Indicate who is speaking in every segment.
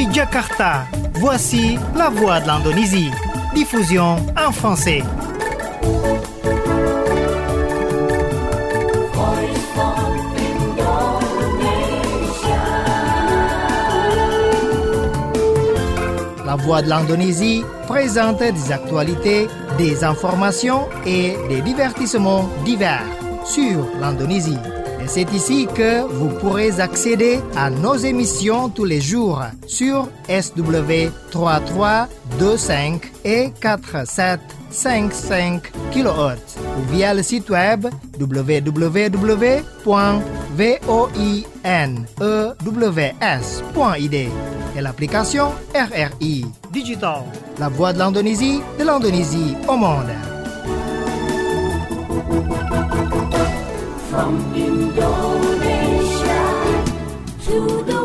Speaker 1: Depuis Jakarta, voici la voix de l'Indonésie. Diffusion en français. La voix de l'Indonésie présente des actualités, des informations et des divertissements divers sur l'Indonésie. Et c'est ici que vous pourrez accéder à nos émissions tous les jours sur SW 3325 et 4755 kHz ou via le site web www.voinews.id et l'application RRI Digital, la voix de l'Indonésie au monde.
Speaker 2: From Indonesia to the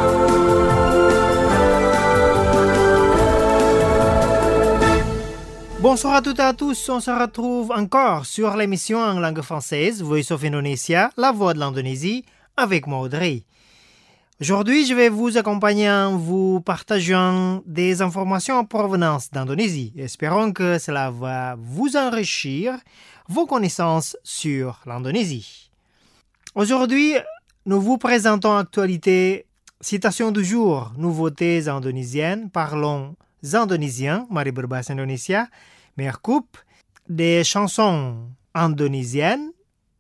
Speaker 2: world.
Speaker 1: Bonsoir à toutes et à tous, on se retrouve encore sur l'émission en langue française Voice of Indonesia, la voix de l'Indonésie, avec moi Audrey. Aujourd'hui, je vais vous accompagner en vous partageant des informations en provenance d'Indonésie. Espérons que cela va vous enrichir vos connaissances sur l'Indonésie. Aujourd'hui, nous vous présentons actualité, citation du jour, nouveautés indonésiennes, parlons indonésien, mari berbahasa Indonesia, meilleure coupe, des chansons indonésiennes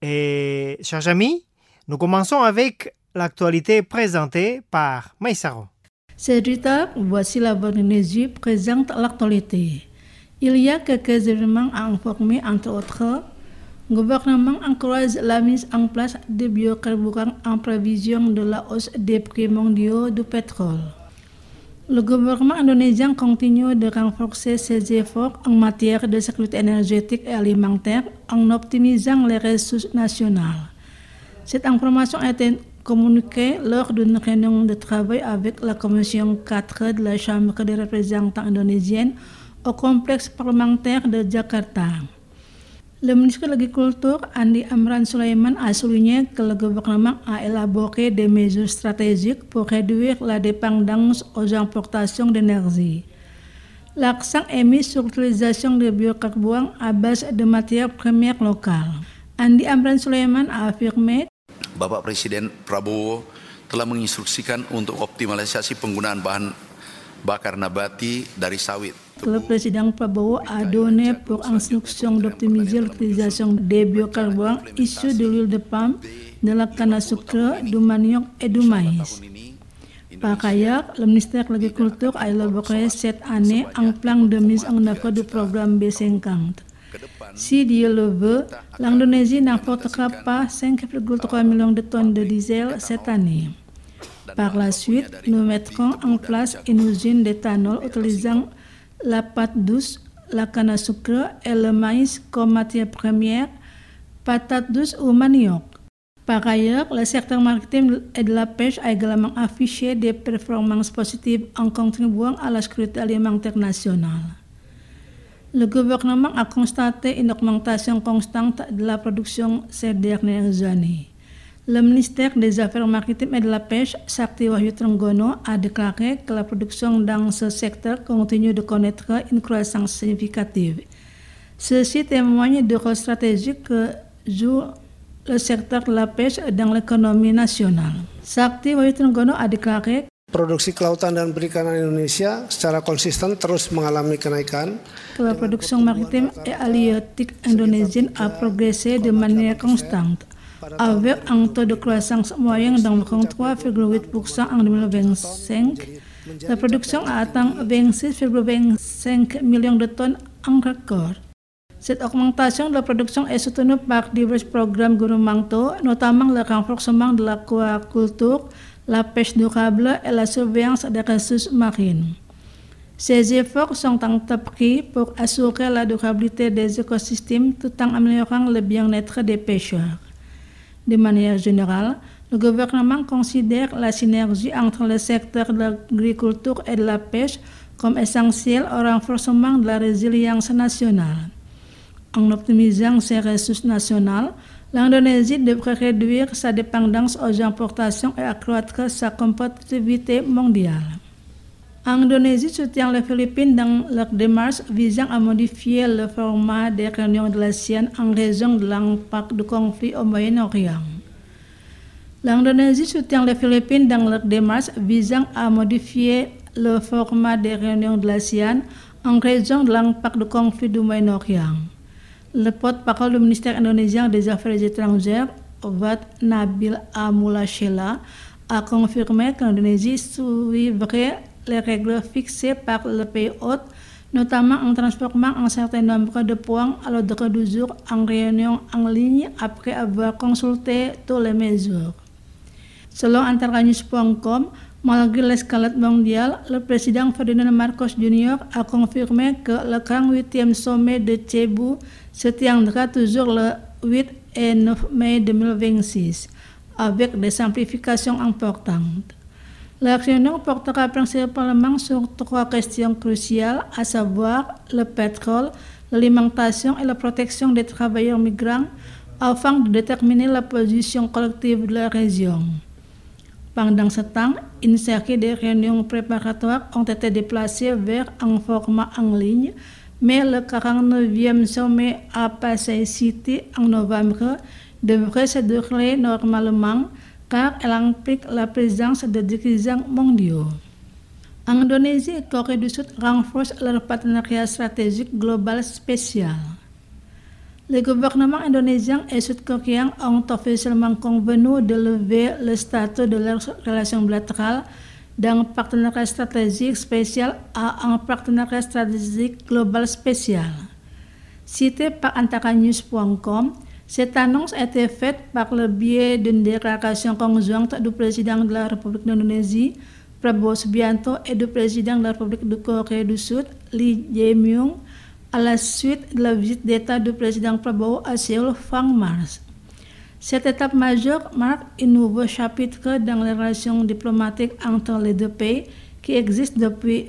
Speaker 1: et, chers amis, nous commençons avec l'actualité présentée par Maïsaro.
Speaker 3: Cerita, voici la voix d'Indonésie présente l'actualité. Il y a quelques éléments à informer, entre autres. Le gouvernement encourage la mise en place de biocarburants en prévision de la hausse des prix mondiaux du pétrole. Le gouvernement indonésien continue de renforcer ses efforts en matière de sécurité énergétique et alimentaire en optimisant les ressources nationales. Cette information a été communiquée lors d'une réunion de travail avec la commission 4 de la Chambre des représentants indonésienne au complexe parlementaire de Jakarta. Le ministre de l'Agriculture, Andi Amran Sulaiman, a souligné que le gouvernement a élaboré des mesures stratégiques pour réduire la dépendance aux importations d'énergie. L'accent est mis sur l'utilisation de biocarburants à base de matières premières locales. Andi Amran Sulaiman a affirmé
Speaker 4: Bapak Presiden Prabowo telah menginstruksikan untuk optimalisasi penggunaan bahan bakar nabati dari sawit.
Speaker 3: Le président Prabowo a donné pour instruction d'optimiser l'utilisation des biocarburants issus de l'huile de palme, de la canne à sucre, du manioc et du maïs. Par ailleurs, le ministère de l'Agriculture a élaboré cette année un plan de mise en œuvre du programme B50. Si Dieu le veut, l'Indonésie n'importera pas 5,3 millions de tonnes de diesel cette année. Par la suite, nous mettrons en place une usine d'éthanol utilisant la pâte douce, la canne à sucre et le maïs comme matière première, patate douce ou manioc. Par ailleurs, le secteur maritime et de la pêche a également affiché des performances positives en contribuant à la sécurité alimentaire nationale. Le gouvernement a constaté une augmentation constante de la production ces dernières années. Le ministère des Affaires maritimes et de la pêche, Sakti Wahyu Trenggono, a déclaré que la production dans ce secteur continue de connaître une croissance significative. Ceci témoigne du rôle stratégique que joue le secteur de la pêche dans l'économie nationale. Sakti Wahyu Trenggono a déclaré
Speaker 5: Produksi kelautan dan perikanan Indonesia secara konsisten terus mengalami kenaikan.
Speaker 3: La production maritime et halieutique indonésienne a progressé de manière constante, avec un taux de croissance moyen d'environ 3,8% en 2025. La production a atteint 26,25 millions de tonnes en record. Cette augmentation de la production est soutenue par divers programmes gouvernementaux, notamment le renforcement de l'aquaculture, la pêche durable et la surveillance des ressources marines. Ces efforts sont entrepris pour assurer la durabilité des écosystèmes tout en améliorant le bien-être des pêcheurs. De manière générale, le gouvernement considère la synergie entre le secteur de l'agriculture et de la pêche comme essentielle au renforcement de la résilience nationale. En optimisant ses ressources nationales, l'Indonésie devrait réduire sa dépendance aux importations et accroître sa compétitivité mondiale. Indonésie soutient les Philippines dans leur démarche visant à modifier le format des réunions de l'ASEAN en raison de l'impact du conflit au Moyen-Orient. L'Indonésie soutient les Philippines dans leur démarche visant à modifier le format des réunions de l'ASEAN en raison de l'impact du conflit du Moyen-Orient. Le porte-parole du ministère indonésien des Affaires étrangères, Wat Nabil Amulashela, a confirmé que l'Indonésie suivrait les règles fixées par le pays hôte, notamment en transformant un certain nombre de points à l'ordre du jour en réunion en ligne après avoir consulté toutes les mesures. Selon antaranews.com, malgré l'escalade mondiale, le président Ferdinand Marcos Jr. a confirmé que le 48e sommet de Cebu se tiendra toujours le 8 et 9 mai 2026, avec des simplifications importantes. La réunion portera principalement sur 3 questions cruciales, à savoir le pétrole, l'alimentation et la protection des travailleurs migrants, afin de déterminer la position collective de la région. Pendant ce temps, une série de réunions préparatoires ont été déplacées vers un format en ligne, mais le 49e sommet à Pasay City en novembre devrait se dérouler normalement car elle implique la présence de dirigeants mondiaux. Indonésie et Corée du Sud renforcent leur partenariat stratégique global spécial. Les gouvernements indonésiens et sud-coréens ont officiellement convenu de lever le statut de leurs relations bilatérales d'un partenariat stratégique spécial à un partenariat stratégique global spécial. Cité par antaranews.com, cette annonce a été faite par le biais d'une déclaration conjointe du président de la République d'Indonésie, Prabowo Subianto, et du président de la République de Corée du Sud, Lee Jae-myung, à la suite de la visite d'État du président Prabowo à Séoul fin mars. Cette étape majeure marque un nouveau chapitre dans les relations diplomatiques entre les deux pays qui existent depuis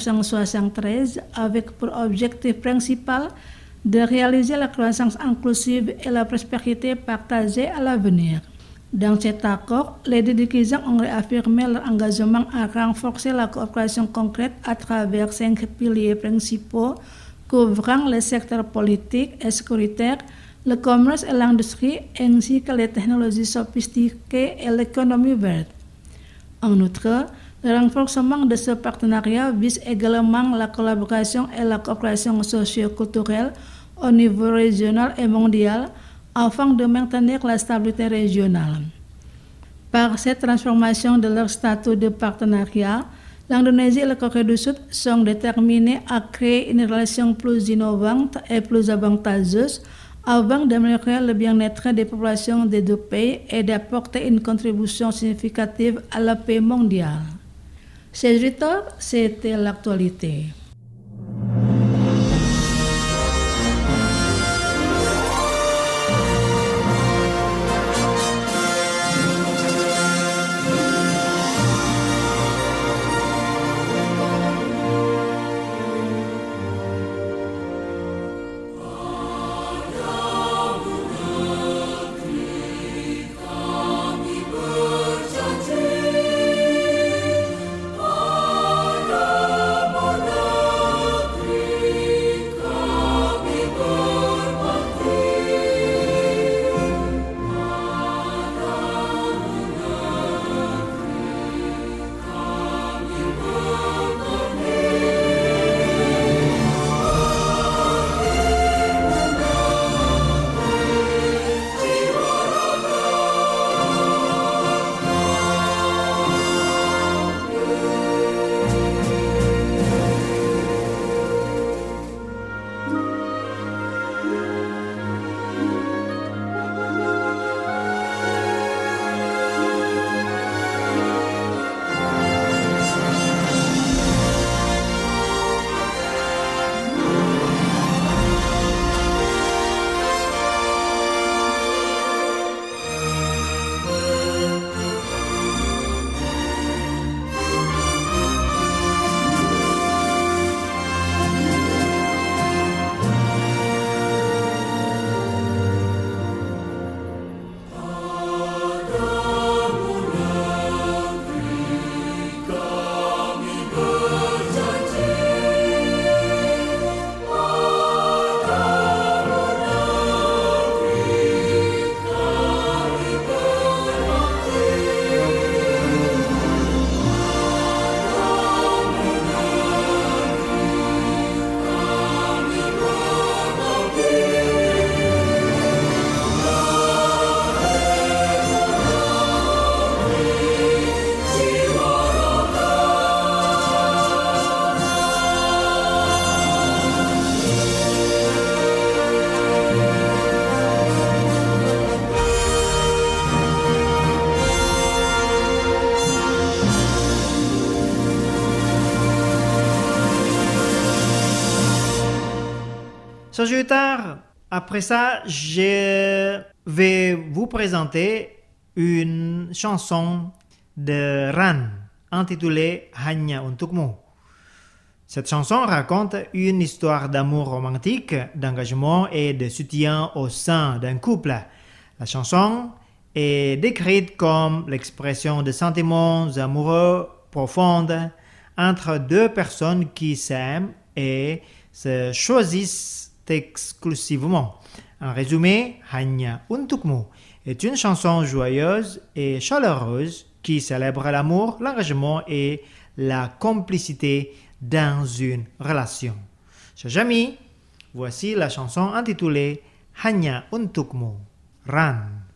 Speaker 3: 1973 avec pour objectif principal de réaliser la croissance inclusive et la prospérité partagée à l'avenir. Dans cet accord, les deux dirigeants ont réaffirmé leur engagement à renforcer la coopération concrète à travers 5 piliers principaux couvrant les secteurs politiques et sécuritaires, le commerce et l'industrie, ainsi que les technologies sophistiquées et l'économie verte. En outre, le renforcement de ce partenariat vise également la collaboration et la coopération socio-culturelle au niveau régional et mondial afin de maintenir la stabilité régionale. Par cette transformation de leur statut de partenariat, l'Indonésie et la Corée du Sud sont déterminés à créer une relation plus innovante et plus avantageuse afin d'améliorer le bien-être des populations des deux pays et d'apporter une contribution significative à la paix mondiale. Chers auditeurs, c'était l'actualité.
Speaker 2: Berjanji, pada
Speaker 1: Chers auditeurs, après ça, je vais vous présenter une chanson de Ran intitulée Hanya Untukmu. Cette chanson raconte une histoire d'amour romantique, d'engagement et de soutien au sein d'un couple. La chanson est décrite comme l'expression de sentiments amoureux profonds entre deux personnes qui s'aiment et se choisissent exclusivement. En résumé, Hanya Untukmu est une chanson joyeuse et chaleureuse qui célèbre l'amour, l'engagement et la complicité dans une relation. Chers amis, voici la chanson intitulée Hanya Untukmu, Ran.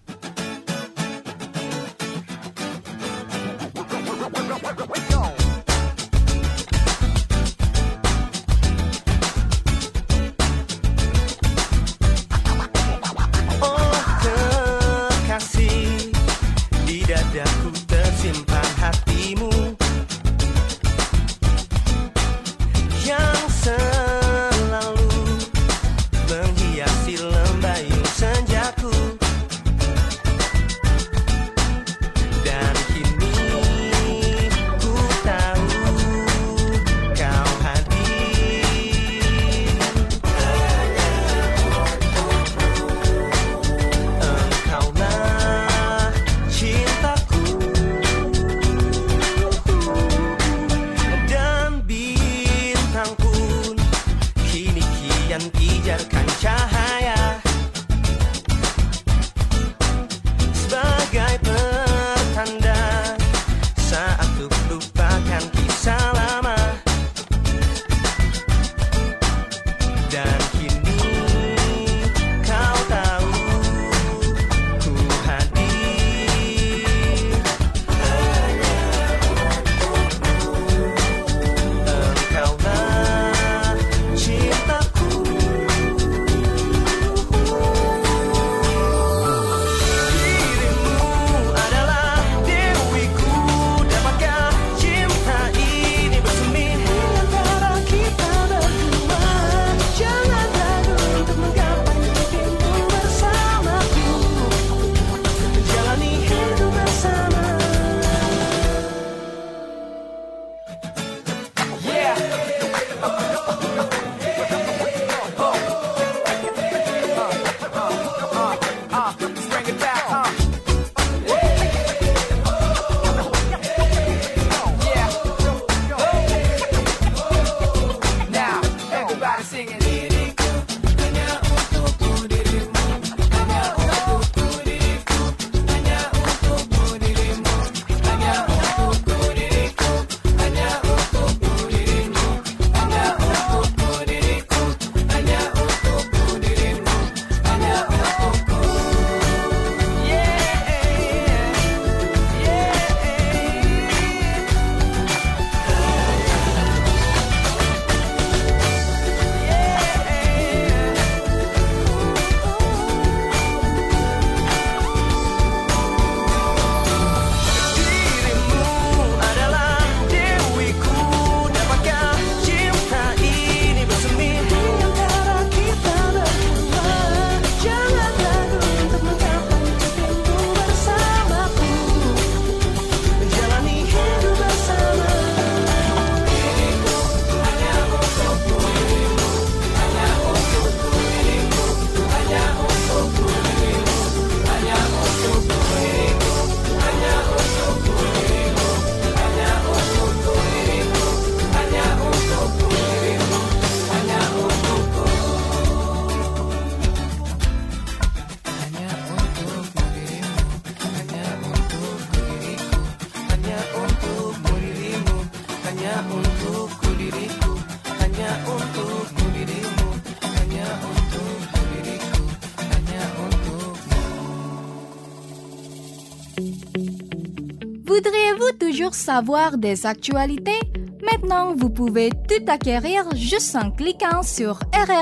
Speaker 6: Voudriez-vous toujours savoir des actualités? Maintenant, vous pouvez tout acquérir juste en cliquant sur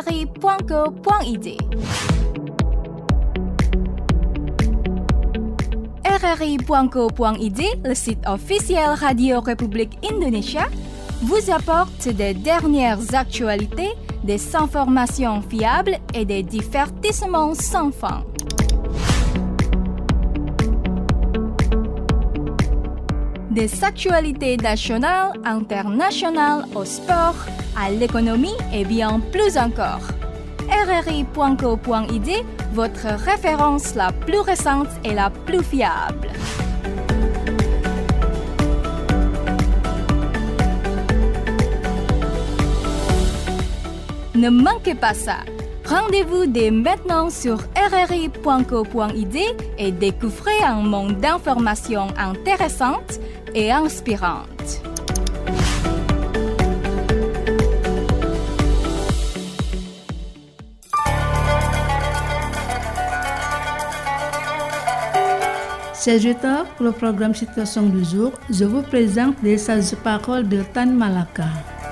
Speaker 6: rri.co.id. rri.co.id, le site officiel Radio République Indonésia, vous apporte des dernières actualités, des informations fiables et des divertissements sans fin. Des actualités nationales, internationales, au sport, à l'économie et bien plus encore. RRI.co.id, votre référence la plus récente et la plus fiable. Ne manquez pas ça. Rendez-vous dès maintenant sur rri.co.id et découvrez un monde d'informations intéressantes et inspirantes.
Speaker 3: C'est 8h pour le programme Citation du jour. Je vous présente les sages paroles de Tan Malaka.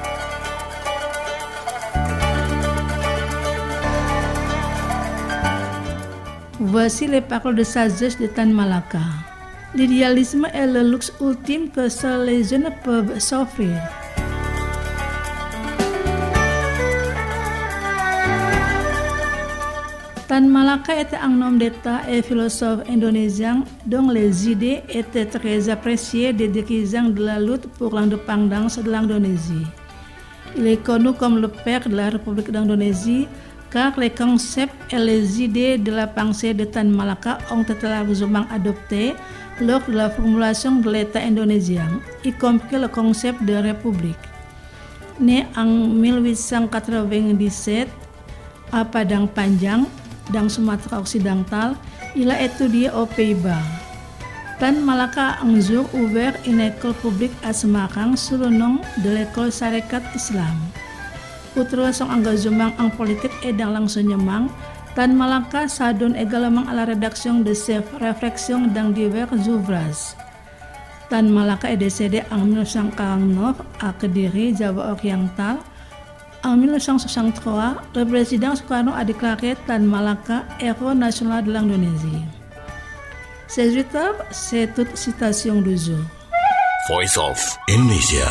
Speaker 3: Voici les paroles de sagesse de Tan Malaka. L'idéalisme est le luxe ultime que seuls les jeunes peuvent s'offrir. Tan Malaka était un homme d'État et philosophe indonésien dont les idées étaient très appréciées des dirigeants de la lutte pour l'indépendance de l'Indonésie. Il est connu comme le père de la République d'Indonésie car les concepts et les idées de la pensée de Tan Malaka ont été largement adoptés lors de la formulation de l'État indonésien, y compris le concept de république. Né en 1897 à Padang Panjang, dans Sumatra Occidental, il a étudié aux Pays-Bas. Tan Malaka a un jour ouvert une école publique à Semarang sous le nom de l'école Sarekat Islam. Outre son engagement en politique et dans l'enseignement, Tan Malaka s'adonne également à la rédaction de ses réflexions dans divers ouvrages. Tan Malaka est décédé en 1949 à Kediri, Java Oriental. En 1963, le président Sukarno a déclaré Tan Malaka héros national de l'Indonésie. C'est 8h, c'est toute citation du jour.
Speaker 2: Voice of Indonesia.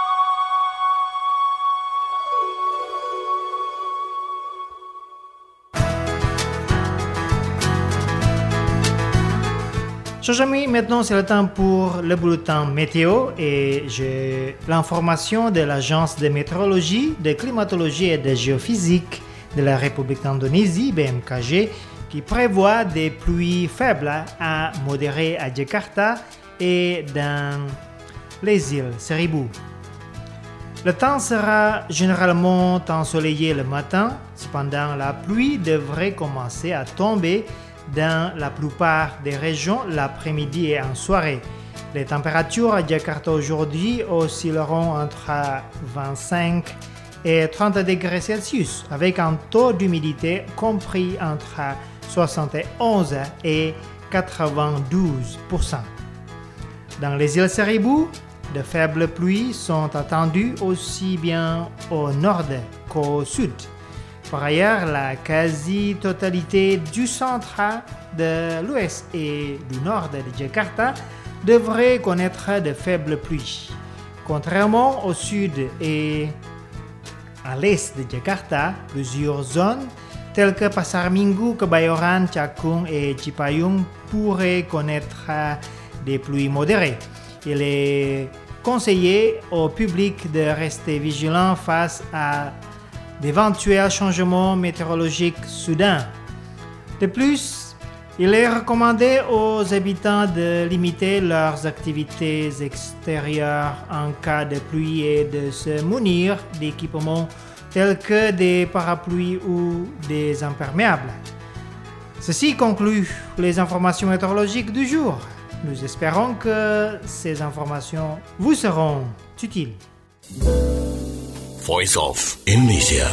Speaker 1: Chers amis, maintenant c'est le temps pour le bulletin météo et j'ai l'information de l'Agence de météorologie, de climatologie et de géophysique de la République d'Indonésie, BMKG, qui prévoit des pluies faibles à modérées à Jakarta et dans les îles Seribu. Le temps sera généralement ensoleillé le matin, cependant la pluie devrait commencer à tomber dans la plupart des régions l'après-midi et en soirée. Les températures à Jakarta aujourd'hui oscilleront entre 25 et 30 degrés Celsius avec un taux d'humidité compris entre 71 et 92%. Dans les îles Seribu, de faibles pluies sont attendues aussi bien au nord qu'au sud. Par ailleurs, la quasi-totalité du centre, de l'ouest et du nord de Jakarta devrait connaître de faibles pluies. Contrairement au sud et à l'est de Jakarta, plusieurs zones telles que Pasar Minggu, Kebayoran, Cakung et Cipayung pourraient connaître des pluies modérées. Il est conseillé au public de rester vigilant face à d'éventuels changements météorologiques soudains. De plus, il est recommandé aux habitants de limiter leurs activités extérieures en cas de pluie et de se munir d'équipements tels que des parapluies ou des imperméables. Ceci conclut les informations météorologiques du jour. Nous espérons que ces informations vous seront utiles.
Speaker 2: Voice of Indonesia.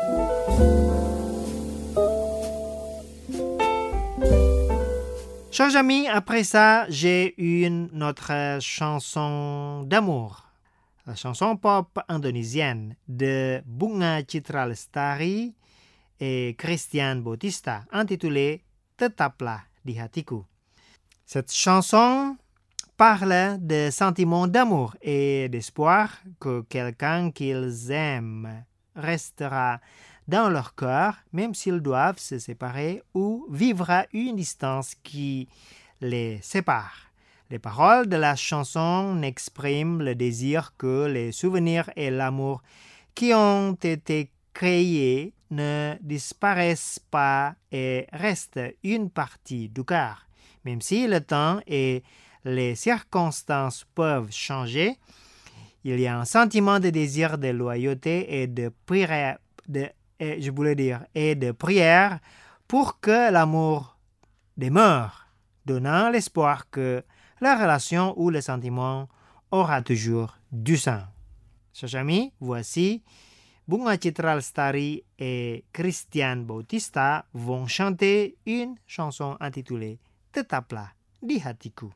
Speaker 1: Chers amis, après ça, j'ai une autre chanson d'amour. La chanson pop indonésienne de Bunga Citra Lestari et Christian Bautista intitulée Tetaplah di Hatiku. Cette chanson parlent de sentiments d'amour et d'espoir que quelqu'un qu'ils aiment restera dans leur cœur, même s'ils doivent se séparer ou vivre à une distance qui les sépare. Les paroles de la chanson expriment le désir que les souvenirs et l'amour qui ont été créés ne disparaissent pas et restent une partie du cœur. Même si le temps et les circonstances peuvent changer, il y a un sentiment de désir, de loyauté et de prière, et de prière pour que l'amour demeure, donnant l'espoir que la relation ou le sentiment aura toujours du sens. Chers amis, voici Bunga Citra Lestari et Christian Bautista vont chanter une chanson intitulée Tetaplah di Hatiku.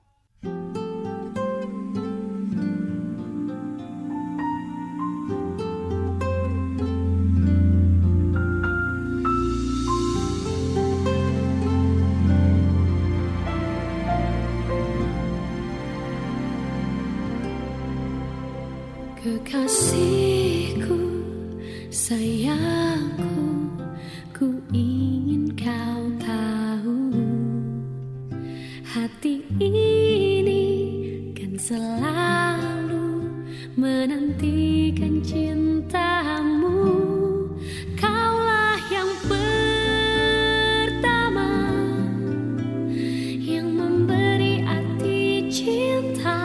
Speaker 7: Kekasihku, sayangku, ku ingin kau tahu, hati ini kan selalu menantikan cintamu. Kaulah yang pertama yang memberi arti cinta.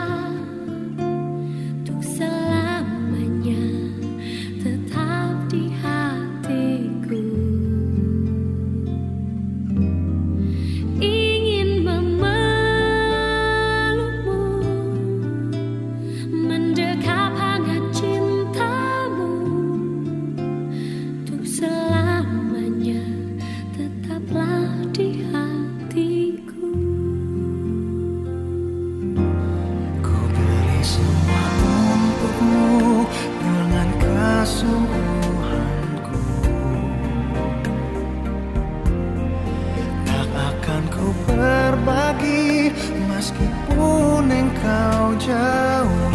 Speaker 8: Meskipun engkau jauh,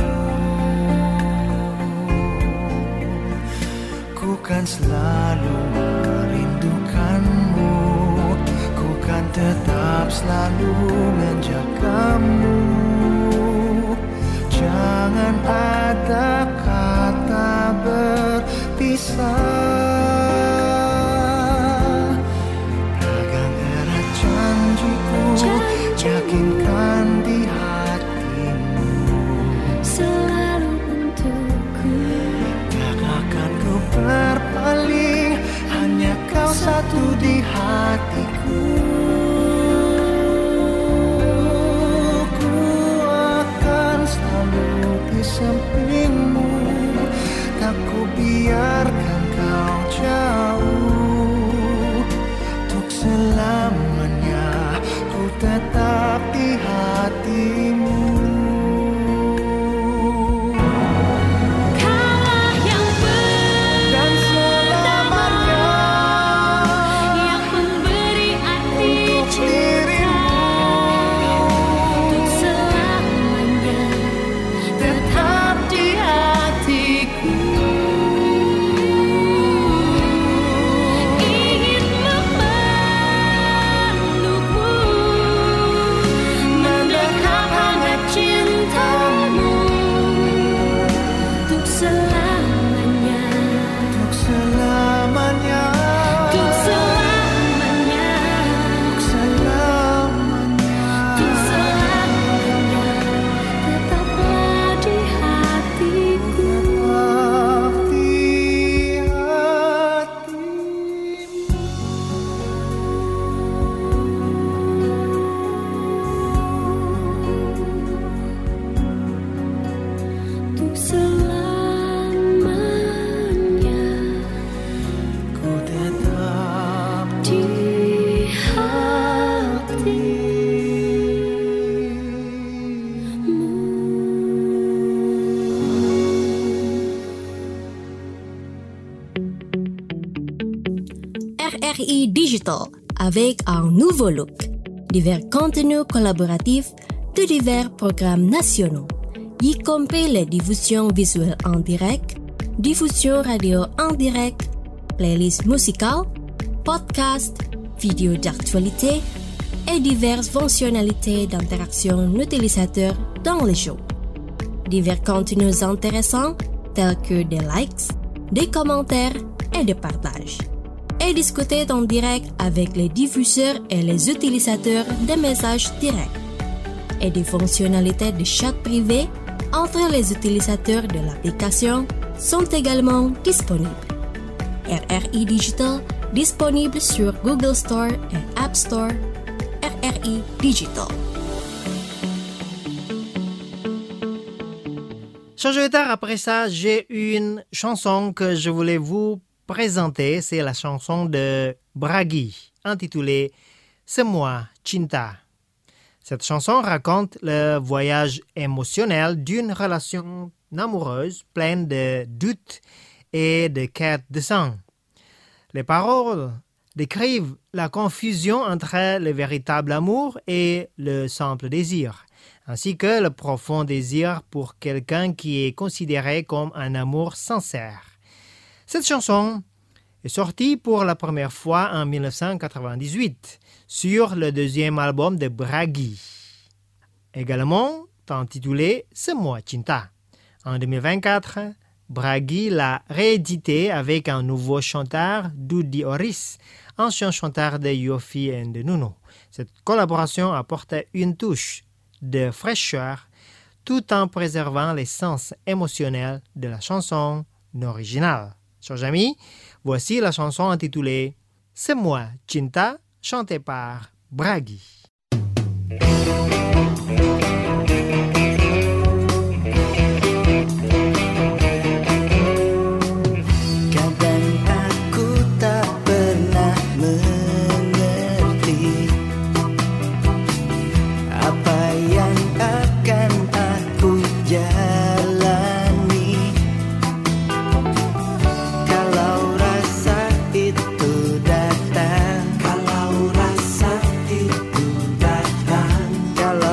Speaker 8: ku kan selalu merindukanmu, ku kan tetap selalu menjagamu. Jangan ada kata berpisah, pegang erat janjiku, yakinkan di hatimu,
Speaker 7: selalu untukku.
Speaker 8: Tak akan ku berpaling, hanya kau satu di hatiku. Ku akan selalu di sampingmu, tak ku biarkan kau jauh. Untuk selamanya ku tetap di hatimu.
Speaker 7: Kaulah yang
Speaker 8: Dan selamanya
Speaker 7: yang memberi arti
Speaker 8: untuk
Speaker 7: cinta. Untuk selamanya tetap di hatiku. Ingin memelukmu, mendekap hangat cintamu. Untuk selamanya,
Speaker 8: untuk selamanya,
Speaker 7: untuk selamanya,
Speaker 8: untuk selamanya,
Speaker 7: untuk selamanya, tetaplah di hatiku.
Speaker 8: tetap di hatimu.
Speaker 7: Untuk selamanya
Speaker 8: Ku tetap
Speaker 7: di
Speaker 9: RRI Digital, avec un nouveau look. Divers contenus collaboratifs, de divers programmes nationaux, y compris les diffusions visuelles en direct, diffusions radio en direct, playlists musicales, podcasts, vidéos d'actualité et diverses fonctionnalités d'interaction utilisateur dans les shows. Divers contenus intéressants tels que des likes, des commentaires et des partages. Et discuter en direct avec les diffuseurs et les utilisateurs des messages directs. Et des fonctionnalités de chat privé entre les utilisateurs de l'application sont également disponibles. RRI Digital disponible sur Google Store et App Store. RRI Digital.
Speaker 1: Chers auditeurs, après ça, j'ai une chanson que je voulais vous présenter. C'est la chanson de Bragi, intitulée « C'est moi, Cinta ». Cette chanson raconte le voyage émotionnel d'une relation amoureuse pleine de doutes et de quêtes de sang. Les paroles décrivent la confusion entre le véritable amour et le simple désir, ainsi que le profond désir pour quelqu'un qui est considéré comme un amour sincère. Cette chanson est sortie pour la première fois en 1998 sur le deuxième album de Bragi, également intitulé « C'est moi, Cinta ». En 2024, Bragi l'a réédité avec un nouveau chanteur, Dudi Oris, ancien chanteur de Yofi et de Nuno. Cette collaboration apporte une touche de fraîcheur tout en préservant l'essence émotionnelle de la chanson originale. Chers amis, voici la chanson intitulée « C'est moi, Cinta » chantée par Bragi.
Speaker 8: Kadang aku tak pernah mengerti apa yang akan aku jalani kalau rasa itu datang, kalau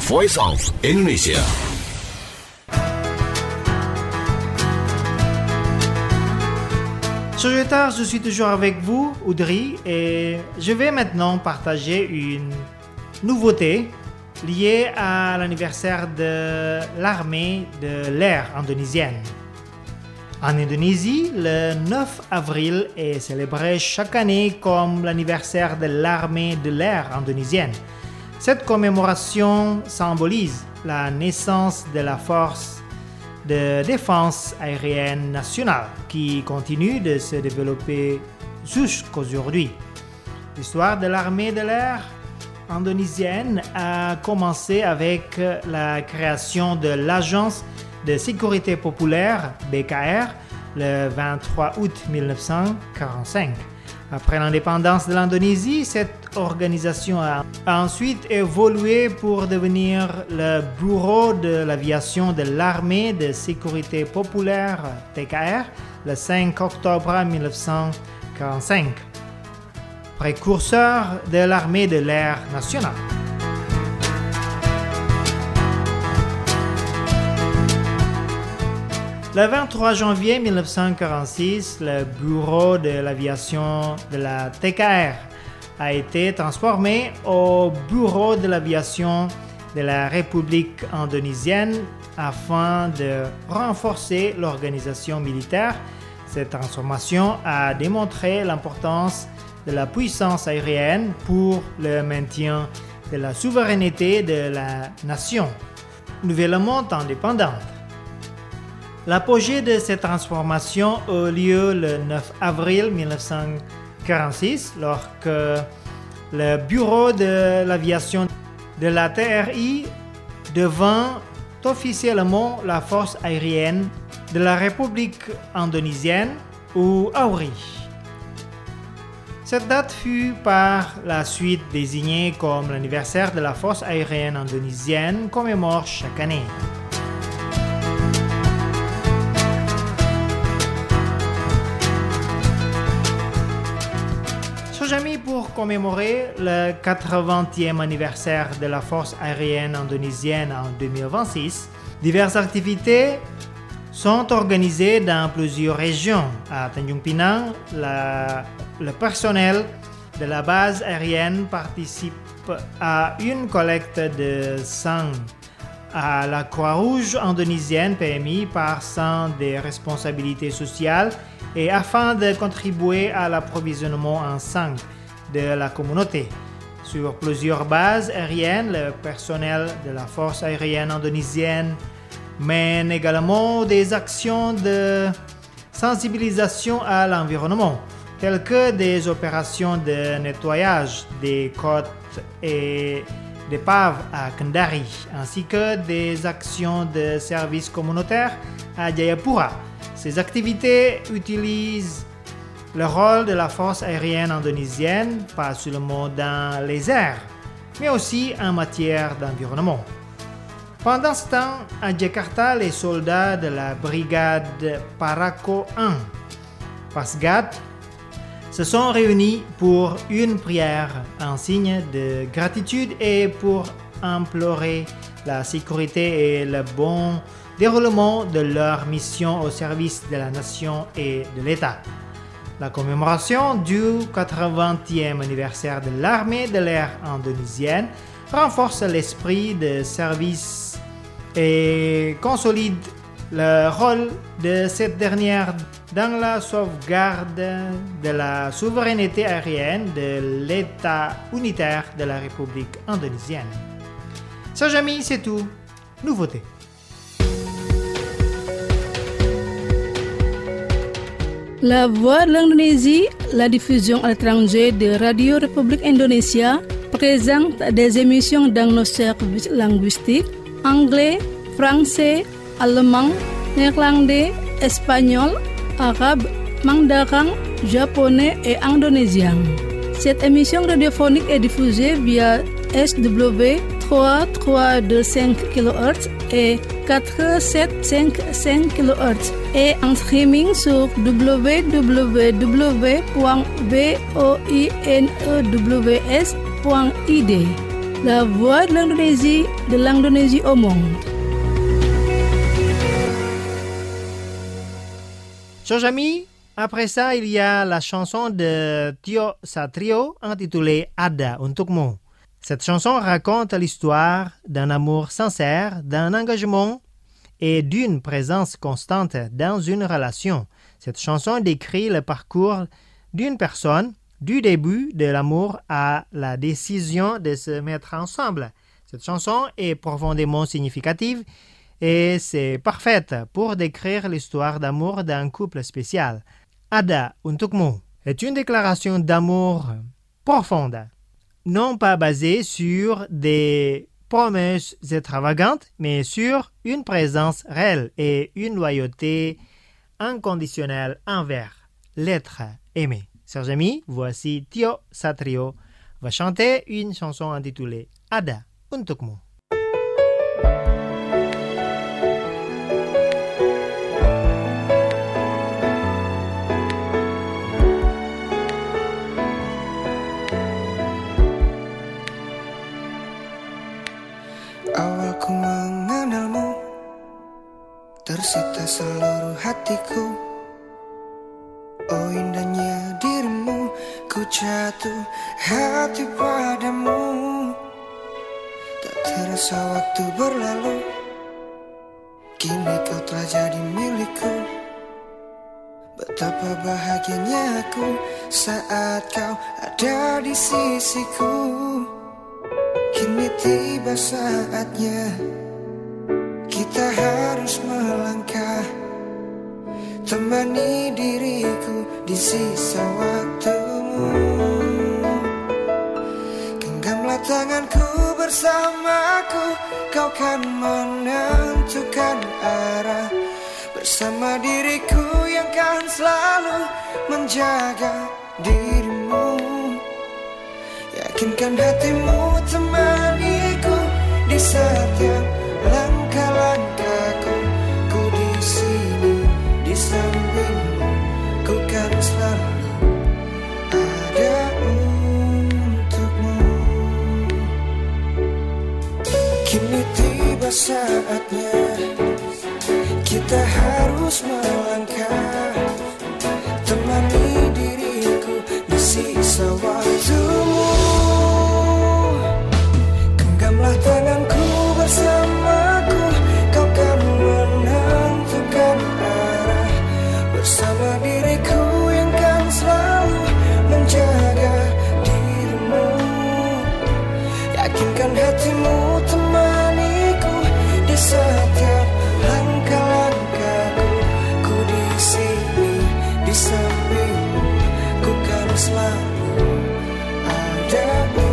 Speaker 2: Voice of Indonesia.
Speaker 1: Sur Tard, je suis toujours avec vous, Audrey, et je vais maintenant partager une nouveauté liée à l'anniversaire de l'armée de l'air indonésienne. En Indonésie, le 9 avril est célébré chaque année comme l'anniversaire de l'armée de l'air indonésienne. Cette commémoration symbolise la naissance de la force de défense aérienne nationale qui continue de se développer jusqu'aujourd'hui. L'histoire de l'armée de l'air indonésienne a commencé avec la création de l'Agence de sécurité populaire BKR le 23 août 1945. Après l'indépendance de l'Indonésie, cette organisation a ensuite évolué pour devenir le bureau de l'aviation de l'armée de sécurité populaire TKR le 5 octobre 1945, précurseur de l'armée de l'air nationale. Le 23 janvier 1946, le bureau de l'aviation de la TKR a été transformé au bureau de l'aviation de la République indonésienne afin de renforcer l'organisation militaire. Cette transformation a démontré l'importance de la puissance aérienne pour le maintien de la souveraineté de la nation, nouvellement indépendante. L'apogée de cette transformation a lieu le 9 avril 1946, lorsque le bureau de l'aviation de la TRI devint officiellement la force aérienne de la République indonésienne, ou AURI. Cette date fut par la suite désignée comme l'anniversaire de la force aérienne indonésienne commémore chaque année. Amis, pour commémorer le 80e anniversaire de la force aérienne indonésienne en 2026, diverses activités sont organisées dans plusieurs régions. À Tanjung Pinang, le personnel de la base aérienne participe à une collecte de sang à la Croix-Rouge indonésienne PMI par sang des responsabilités sociales et afin de contribuer à l'approvisionnement en sang de la communauté. Sur plusieurs bases aériennes, le personnel de la force aérienne indonésienne mène également des actions de sensibilisation à l'environnement, telles que des opérations de nettoyage des côtes et d'épaves à Kendari, ainsi que des actions de service communautaire à Jayapura. Ces activités utilisent le rôle de la force aérienne indonésienne, pas seulement dans les airs, mais aussi en matière d'environnement. Pendant ce temps, à Jakarta, les soldats de la brigade Parako 1, Pasgat, se sont réunis pour une prière en signe de gratitude et pour implorer la sécurité et le bon déroulement de leur mission au service de la nation et de l'État. La commémoration du 80e anniversaire de l'armée de l'air indonésienne renforce l'esprit de service et consolide le rôle de cette dernière dans la sauvegarde de la souveraineté aérienne de l'État unitaire de la République indonésienne. Chers amis, c'est tout. Nouveauté.
Speaker 3: La Voix de l'Indonésie, la diffusion à l'étranger de Radio République Indonésia, présente des émissions dans nos services linguistiques anglais, français, allemand, néerlandais, espagnol, arabe, mandarin, japonais et indonésien. Cette émission radiophonique est diffusée via SW 3325 kHz et 4755 kHz et en streaming sur www.voinews.id. La voix de l'Indonésie au monde.
Speaker 1: Chers amis, après ça, il y a la chanson de Tio Satrio intitulée Ada untukmu. Cette chanson raconte l'histoire d'un amour sincère, d'un engagement et d'une présence constante dans une relation. Cette chanson décrit le parcours d'une personne du début de l'amour à la décision de se mettre ensemble. Cette chanson est profondément significative et c'est parfaite pour décrire l'histoire d'amour d'un couple spécial. Ada untukmu est une déclaration d'amour profonde, non pas basée sur des promesses extravagantes, mais sur une présence réelle et une loyauté inconditionnelle envers l'être aimé. Chers amis, voici Tio Satrio va chanter une chanson intitulée Ada untukmu.
Speaker 8: Awal ku mengenalmu, tersita seluruh hatiku. Oh indahnya dirimu, ku jatuh hati padamu. Tak terasa waktu berlalu, kini kau telah jadi milikku. Betapa bahagianya aku saat kau ada di sisiku. Kini tiba saatnya kita harus melangkah, temani diriku di sisa waktumu. Genggamlah tanganku bersamaku, kau kan menentukan arah. Bersama diriku yang kan selalu menjaga dirimu. Yakinkan hatimu, temaniku di setiap langkah-langkahku. Ku di sini di sampingmu, ku kan selalu ada untukmu. Kini tiba saatnya kita harus melangkah, temani diriku di sisa waktumu. Genggamlah tanganku bersamaku, kau kan menentukan arah. Bersama diriku yang kan selalu menjaga dirimu. Yakinkan hatimu, temaniku di setiap langkah-langkahku. Ku di sini di sampingmu, ku kan selalu ada untukmu.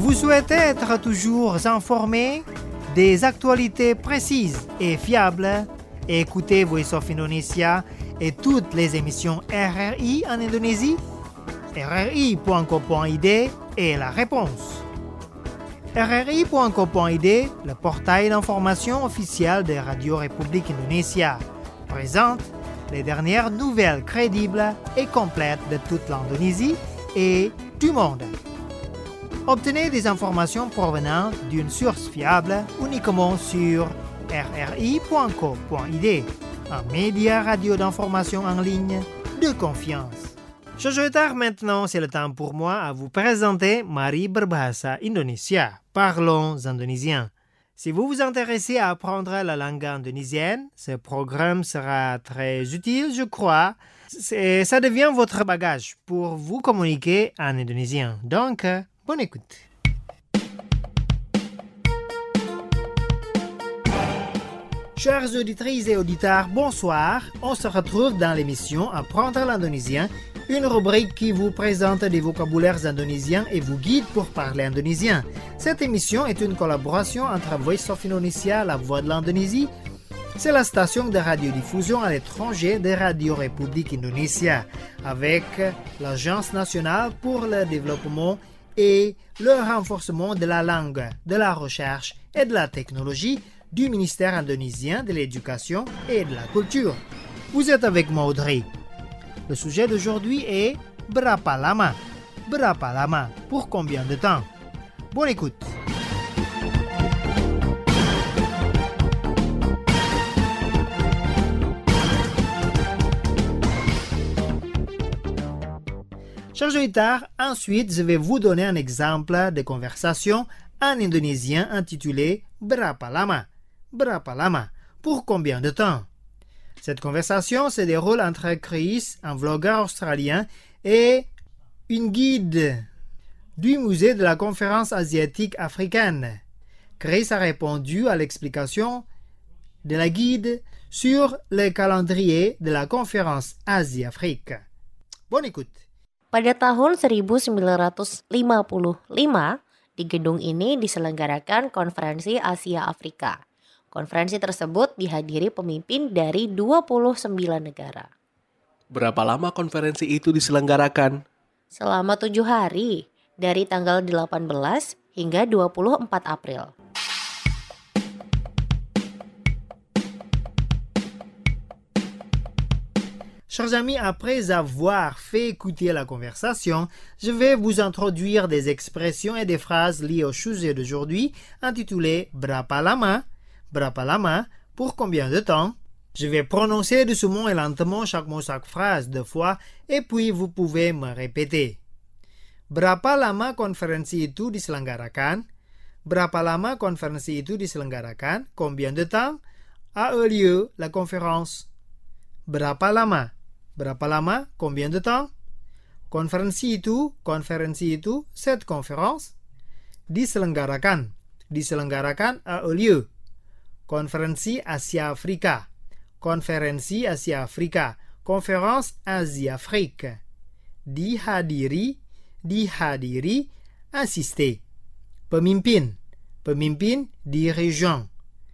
Speaker 1: Vous souhaitez être toujours informé des actualités précises et fiables? Écoutez Voice of Indonesia et toutes les émissions RRI en Indonésie? RRI.co.id est la réponse. RRI.co.id, le portail d'information officiel de Radio République Indonésia, présente les dernières nouvelles crédibles et complètes de toute l'Indonésie et du monde. Obtenez des informations provenant d'une source fiable uniquement sur rri.co.id, un média radio d'information en ligne de confiance. Sebentar maintenant, c'est le temps pour moi à vous présenter Mari Berbahasa Indonesia. Parlons indonésien. Si vous vous intéressez à apprendre la langue indonésienne, ce programme sera très utile, je crois. Ça devient votre bagage pour vous communiquer en indonésien. Donc, bonne écoute. Chers auditrices et auditeurs, bonsoir. On se retrouve dans l'émission Apprendre l'indonésien, une rubrique qui vous présente des vocabulaires indonésiens et vous guide pour parler indonésien. Cette émission est une collaboration entre Voice of Indonesia, la voix de l'Indonésie. C'est la station de radiodiffusion à l'étranger de Radio République Indonesia, avec l'Agence nationale pour le développement et le renforcement de la langue, de la recherche et de la technologie du ministère indonésien de l'Éducation et de la Culture. Vous êtes avec moi, Audrey. Le sujet d'aujourd'hui est Berapa lama? Berapa lama? Pour combien de temps? Bonne écoute. Chers auditeurs, ensuite, je vais vous donner un exemple de conversation en indonésien intitulé Berapa lama? Berapa lama? Pour combien de temps? Cette conversation se déroule entre Chris, un vlogueur australien, et une guide du musée de la conférence asiatique africaine. Chris a répondu à l'explication de la guide sur le calendrier de la conférence Asie-Afrique. Bonne écoute.
Speaker 10: Pada tahun 1955, di gedung ini diselenggarakan Konferensi Asia Afrika. Konferensi tersebut dihadiri pemimpin dari 29 negara.
Speaker 11: Berapa lama konferensi itu diselenggarakan?
Speaker 10: Selama 7 hari, dari tanggal 18 hingga 24 April.
Speaker 1: Chers amis, après avoir fait écouter la conversation, je vais vous introduire des expressions et des phrases liées au sujet d'aujourd'hui intitulées Berapa lama? Berapa lama? Pour combien de temps? Je vais prononcer doucement et lentement chaque mot, chaque phrase 2 fois et puis vous pouvez me répéter. Berapa lama konferensi itu diselenggarakan? Berapa lama konferensi itu diselenggarakan? Combien de temps a eu lieu la conférence? Berapa lama? Berapa lama? Combien de temps? Konferensi itu, cette conférence. Diselenggarakan. Diselenggarakan a eu lieu. Konferensi Asia-Afrika. Konferensi Asia-Afrika. Conférence Asie-Afrique. Dihadiri. Dihadiri. Assister. Pemimpin. Pemimpin. Dirigeant.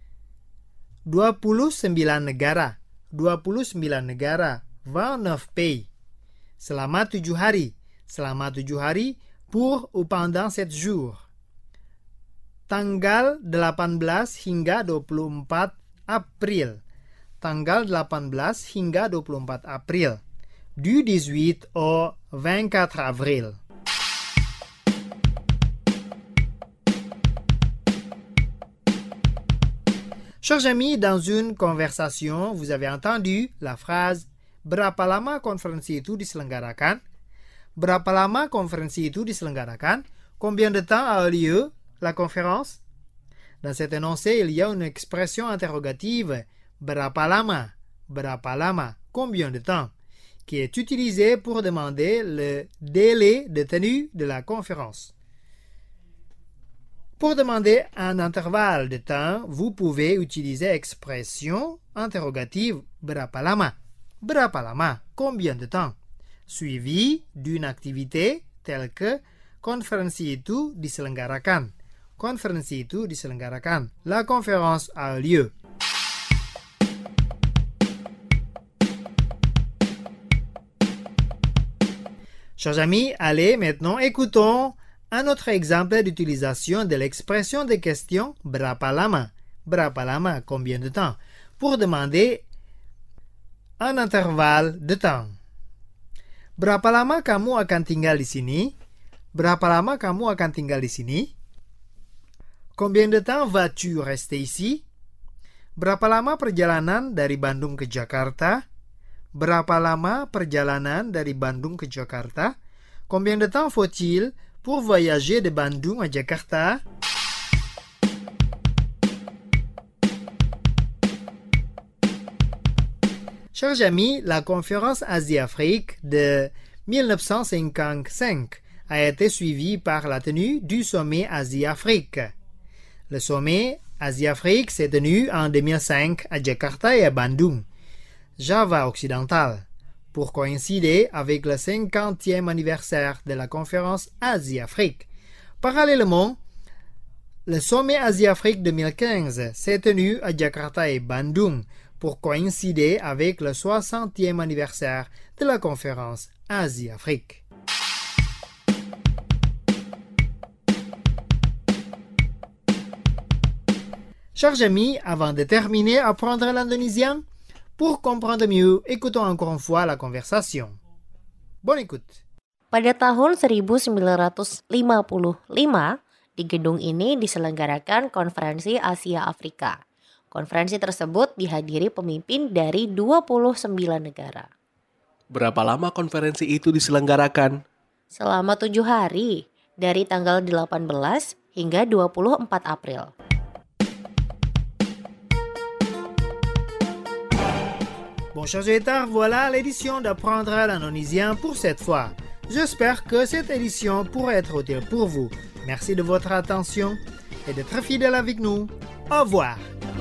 Speaker 1: 29 negara. 29 negara. 29 pays. Selama 7 hari. Selama 7 hari pour ou pendant 7 jours. Tanggal 18 hingga 24 April. Tanggal 18 hingga 24 April. Du 18 au 24 avril. Chers amis, dans une conversation, vous avez entendu la phrase Berapa lama konferensi itu diselenggarakan? Berapa lama konferensi itu diselenggarakan? Combien de temps a eu lieu la conférence? Dans cet énoncé, il y a une expression interrogative Berapa lama? Berapa lama? Combien de temps? Qui est utilisée pour demander le délai de tenue de la conférence. Pour demander un intervalle de temps, vous pouvez utiliser l'expression interrogative Berapa lama? Berapa lama? Combien de temps? Suivi d'une activité telle que konferensi itu diselenggarakan. Konferensi itu diselenggarakan. La conférence a lieu. Chers amis, allez, maintenant écoutons un autre exemple d'utilisation de l'expression de question berapa lama. Berapa lama, combien de temps? Pour demander un intervalle de temps. Berapa lama kamu akan tinggal di sini? Berapa lama kamu akan tinggal di sini? Combien de temps vas-tu rester ici? Berapa lama perjalanan dari Bandung ke Jakarta? Berapa lama perjalanan dari Bandung ke Jakarta? Combien de temps faut-il pour voyager de Bandung à Jakarta? Chers amis, la conférence Asie-Afrique de 1955 a été suivie par la tenue du sommet Asie-Afrique. Le sommet Asie-Afrique s'est tenu en 2005 à Jakarta et à Bandung, Java occidental, pour coïncider avec le 50e anniversaire de la conférence Asie-Afrique. Parallèlement, le sommet Asie-Afrique 2015 s'est tenu à Jakarta et Bandung pour coïncider avec le 60e anniversaire de la conférence Asie-Afrique. Chers amis, avant de terminer à apprendre l'indonésien, pour comprendre mieux, écoutons encore une fois la conversation. Bonne écoute.
Speaker 10: Pada tahun 1955, di gedung ini diselenggarakan Konferensi Asia Afrika. Konferensi tersebut dihadiri pemimpin dari 29 negara.
Speaker 11: Berapa lama konferensi itu diselenggarakan?
Speaker 10: Selama 7 hari, dari tanggal 18 hingga 24 April.
Speaker 1: Bon, chers auditeurs, voilà l'édition d'apprendre l'indonésien pour cette fois. J'espère que cette édition pourra être utile pour vous. Merci de votre attention et d'être fidèle avec nous. Au revoir.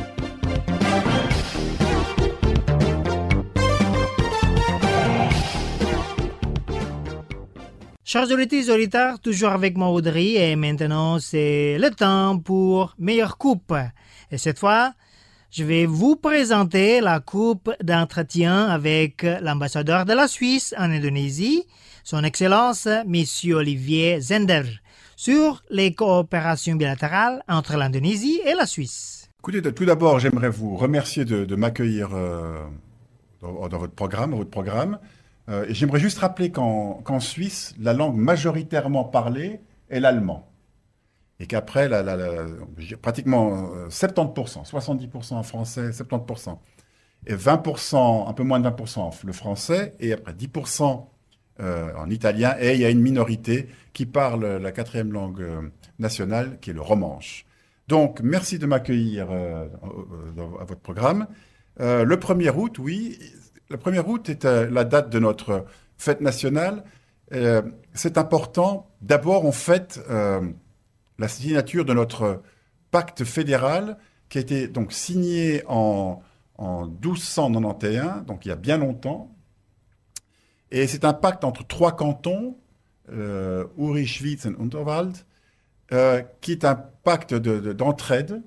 Speaker 1: Chers auditeurs, toujours avec moi Audrey, et maintenant c'est le temps pour meilleure coupe. Et cette fois, je vais vous présenter la coupe d'entretien avec l'ambassadeur de la Suisse en Indonésie, son Excellence Monsieur Olivier Zender, sur les coopérations bilatérales entre l'Indonésie et la Suisse.
Speaker 12: Écoutez, tout d'abord, j'aimerais vous remercier de m'accueillir dans votre programme. Et j'aimerais juste rappeler qu'en Suisse, la langue majoritairement parlée est l'allemand. Et qu'après, pratiquement 70%, 70% en français, 70%, et 20%, un peu moins de 20% le français, et après 10% en italien, et il y a une minorité qui parle la 4e langue nationale, qui est le romanche. Donc, merci de m'accueillir à votre programme. Le 1er août, oui, le 1er août est la date de notre fête nationale. C'est important. D'abord, on fête la signature de notre pacte fédéral qui a été donc signé en 1291, donc il y a bien longtemps. Et c'est un pacte entre 3 cantons, Uri, Schwyz et Unterwald, qui est un pacte d'entraide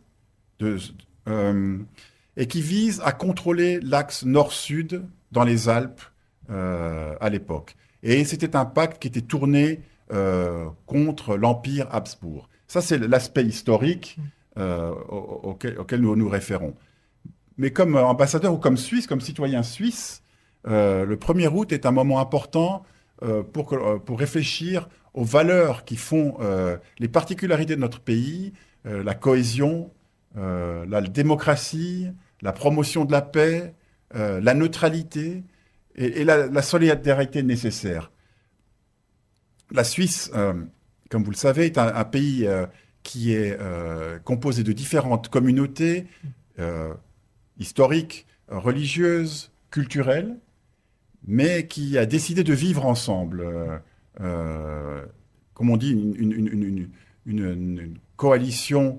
Speaker 12: et qui vise à contrôler l'axe nord-sud dans les Alpes à l'époque. Et c'était un pacte qui était tourné contre l'Empire Habsbourg. Ça, c'est l'aspect historique auquel nous nous référons. Mais comme ambassadeur ou comme Suisse, comme citoyen suisse, le 1er août est un moment important pour réfléchir aux valeurs qui font les particularités de notre pays, la cohésion, la démocratie, la promotion de la paix, la neutralité et la solidarité nécessaire. La Suisse, comme vous le savez, est un pays qui est composé de différentes communautés historiques, religieuses, culturelles, mais qui a décidé de vivre ensemble, comme on dit, une coalition,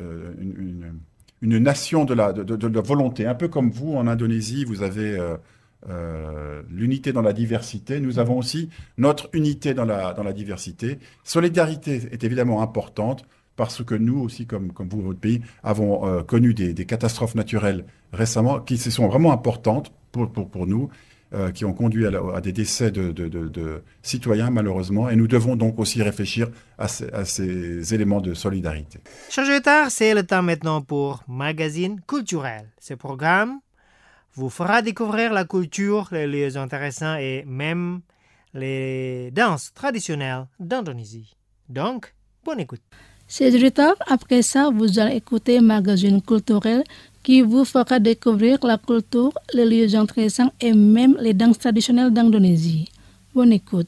Speaker 12: une nation de la volonté. Un peu comme vous, en Indonésie, vous avez l'unité dans la diversité, nous avons aussi notre unité dans la diversité. Solidarité est évidemment importante parce que nous aussi, comme vous, votre pays, avons connu des catastrophes naturelles récemment qui sont vraiment importantes pour nous, qui ont conduit à des décès de citoyens malheureusement, et nous devons donc aussi réfléchir à ces éléments de solidarité.
Speaker 1: Chers auditeurs, c'est le temps maintenant pour Magazine culturel. Ce programme vous fera découvrir la culture, les lieux intéressants et même les danses traditionnelles d'Indonésie. Donc, bonne écoute.
Speaker 3: Chers auditeurs, après ça, vous allez écouter Magazine culturel qui vous fera découvrir la culture, les lieux intéressants et même les danses traditionnelles d'Indonésie. Bonne écoute.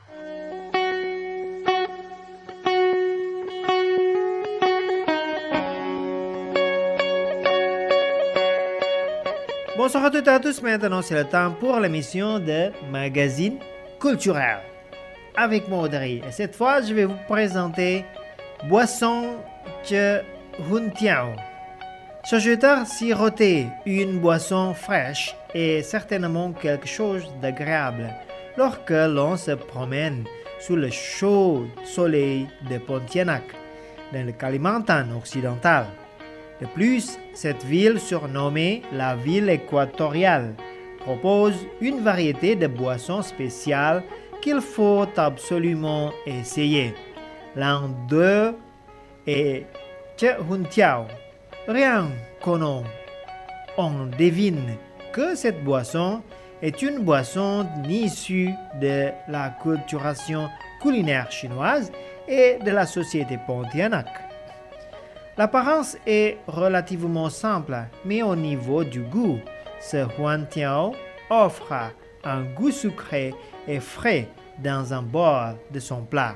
Speaker 1: Bonsoir à toutes et à tous, maintenant c'est le temps pour l'émission de Magazine culturel avec Maudry. Et cette fois, je vais vous présenter Boisson Che Hun Tiao. Chers siroter une boisson fraîche est certainement quelque chose d'agréable lorsque l'on se promène sous le chaud soleil de Pontianak, dans le Kalimantan occidental. De plus, cette ville surnommée la ville équatoriale propose une variété de boissons spéciales qu'il faut absolument essayer. L'un d'eux est Che Hun Tiao. Rien qu'au nom, on devine que cette boisson est une boisson issue de la culturation culinaire chinoise et de la société Pontianak. L'apparence est relativement simple, mais au niveau du goût, ce Huan Tiao offre un goût sucré et frais dans un bol de son plat.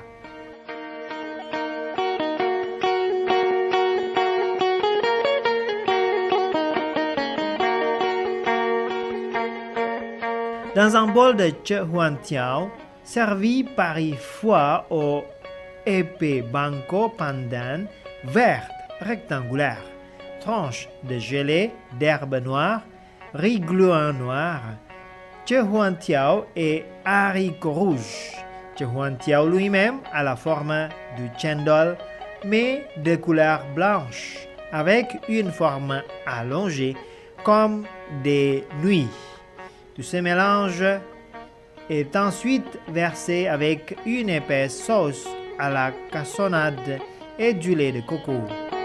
Speaker 1: Dans un bol de Che Huan Tiao, servi parfois au épais banco pandan verte rectangulaire, tranche de gelée d'herbe noire, riz gluant noir, Che Huan Tiao et haricots rouges. Che Huan Tiao lui-même a la forme du chendol, mais de couleur blanche, avec une forme allongée comme des nuits. Tout ce mélange est ensuite versé avec une épaisse sauce à la cassonade et du lait de coco.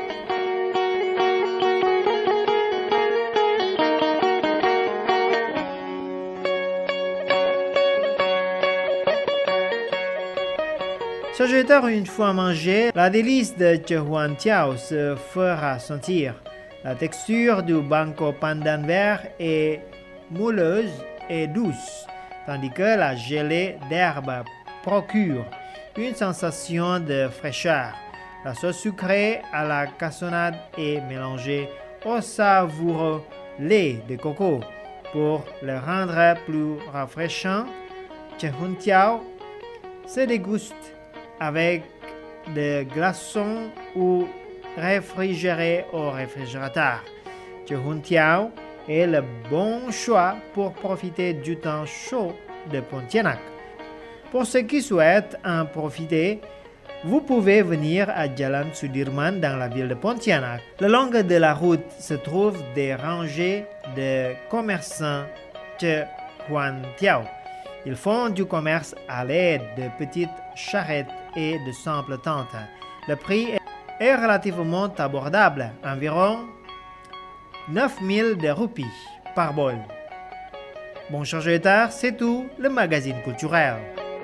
Speaker 1: Chers une fois mangé, la délice de Che Huan Tiao se fera sentir. La texture du banco pandan vert est mouleuse et douce, tandis que la gelée d'herbe procure une sensation de fraîcheur. La sauce sucrée à la cassonade est mélangée au savoureux lait de coco pour le rendre plus rafraîchant. Che Hun Tiao se déguste avec des glaçons ou réfrigérés au réfrigérateur. Che Hun Tiao est le bon choix pour profiter du temps chaud de Pontianak. Pour ceux qui souhaitent en profiter, vous pouvez venir à Jalan Sudirman dans la ville de Pontianak. Le long de la route se trouvent des rangées de commerçants Che Huan Tiao. Ils font du commerce à l'aide de petites charrettes et de simples tentes. Le prix est relativement abordable, environ 9000 de roupies par bol. Bon, chers auditeurs, c'est tout le magazine culturel.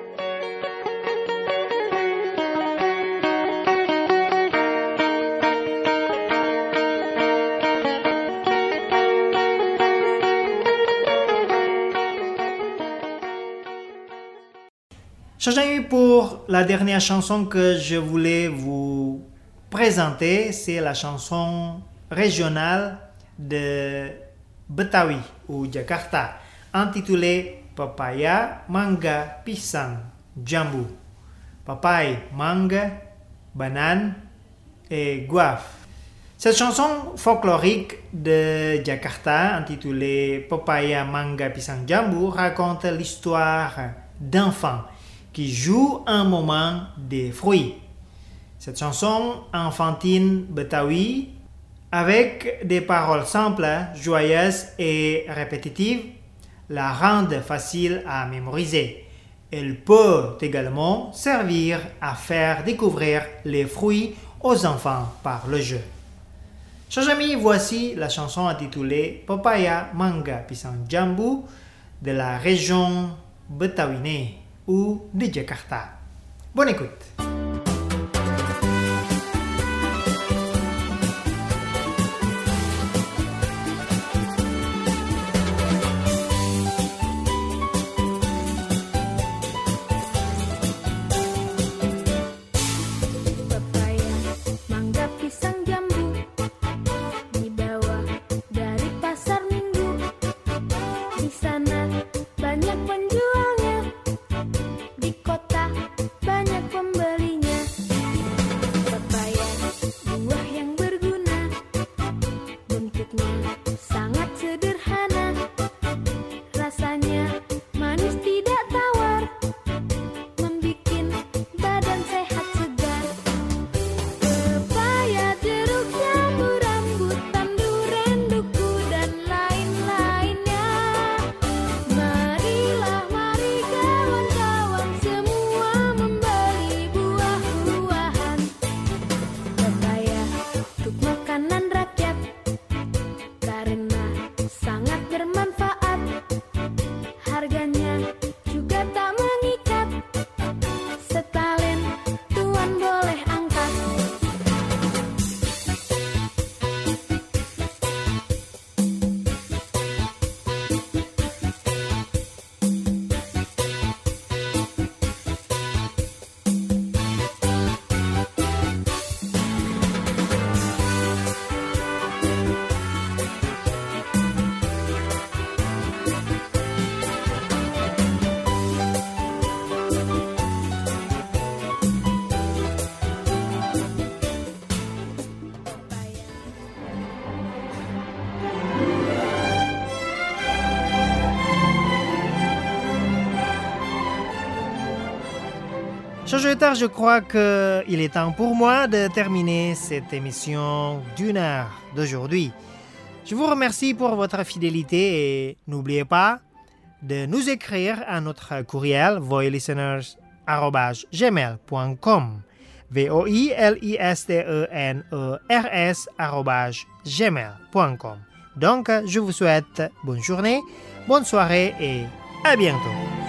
Speaker 1: Chers amis, pour la dernière chanson que je voulais vous présenter, c'est la chanson régionale de Betawi ou Jakarta, intitulée Papaya, Mangga, Pisang, Jambu. Papaye, manga, banane et guave. Cette chanson folklorique de Jakarta, intitulée Pepaya Mangga Pisang Jambu, raconte l'histoire d'enfants qui jouent un moment des fruits. Cette chanson enfantine betawi, avec des paroles simples, joyeuses et répétitives, la rendent facile à mémoriser. Elle peut également servir à faire découvrir les fruits aux enfants par le jeu. Chers amis, voici la chanson intitulée Pepaya Mangga Pisang Jambu de la région Betawine ou de Jakarta. Bonne écoute. Chers auditeurs, je crois qu'il est temps pour moi de terminer cette émission d'1 heure d'aujourd'hui. Je vous remercie pour votre fidélité et n'oubliez pas de nous écrire à notre courriel voilisteners@gmail.com voilisteners@gmail.com. Donc, je vous souhaite bonne journée, bonne soirée et à bientôt.